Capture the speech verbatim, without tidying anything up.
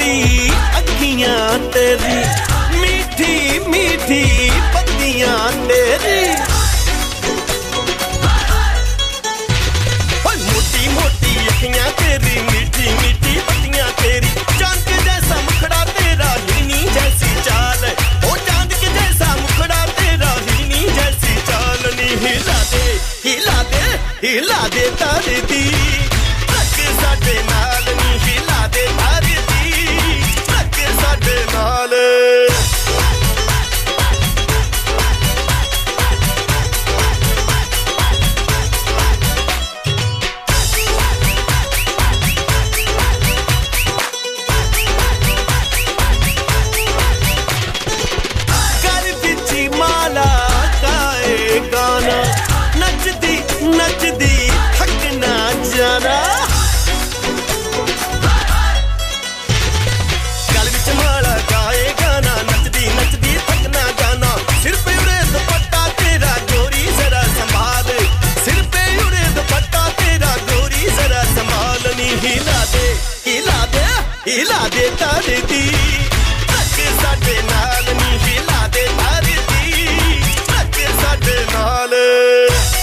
मोटी अखियां तेरी, मीठी मीठी पत्तियां तेरी। मोटी मोटी अखियां तेरी, मीठी मीठी पत्तियां तेरी। चांद के जैसा मुखड़ा तेरा, हिरनी जैसी चाल। ओ चांद के जैसा मुखड़ा तेरा, हिरनी जैसी चाल। नी हिला दे हिला दे हिला दे तारे दी अग साडे नाल। नी हिला दे तारे दी अग साडे नाल। नचदी नचदी थक ना जाना। गल विच माला गाए गाना, नचदी नचदी थक ना जाना। सिर पे उड़े दुपट्टा तेरा गोरी जरा संभाल। सिर पे उड़े दुपट्टा तेरा गोरी जरा संभाल। नी हिला दे हिला दे हिला दे तारे दी अग साडे नाल। नी हिला दे तारे दी अग साडे नाल।